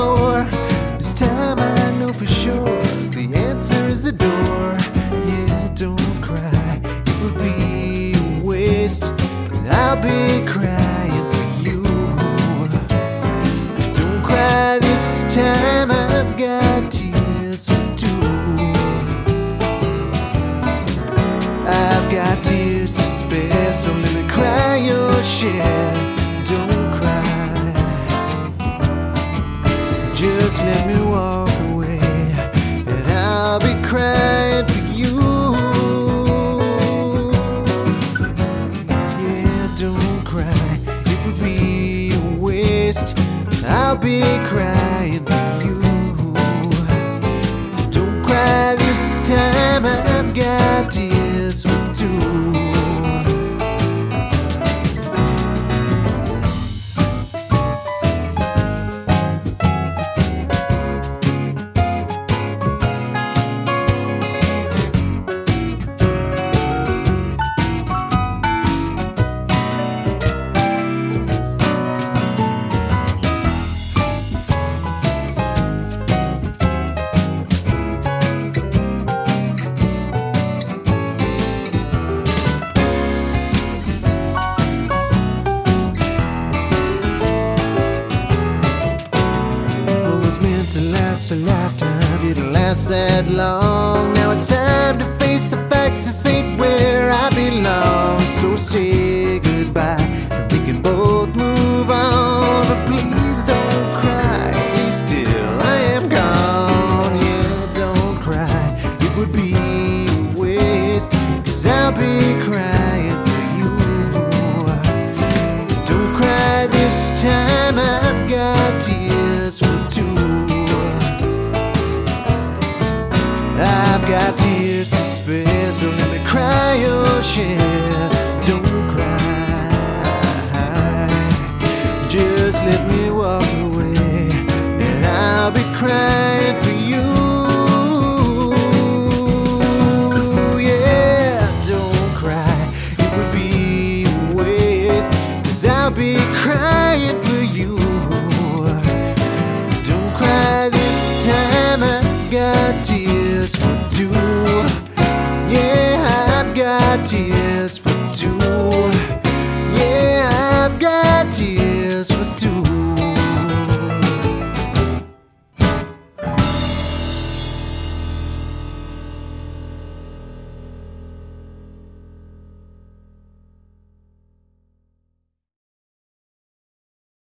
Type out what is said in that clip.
more. This time I know for sure the answer is the door. Yeah, don't cry, it would be a waste, and I'll be crying for you. Don't cry this time, I've got tears for two. I've got tears to spare, so let me cry your share. Don't cry, just let me walk away, and I'll be crying for you. Yeah, don't cry, it would be a waste, I'll be crying for you. Don't cry this time, I've got tears for two. To last a lifetime, didn't last that long. Now it's time to face the facts, this ain't where I belong. So say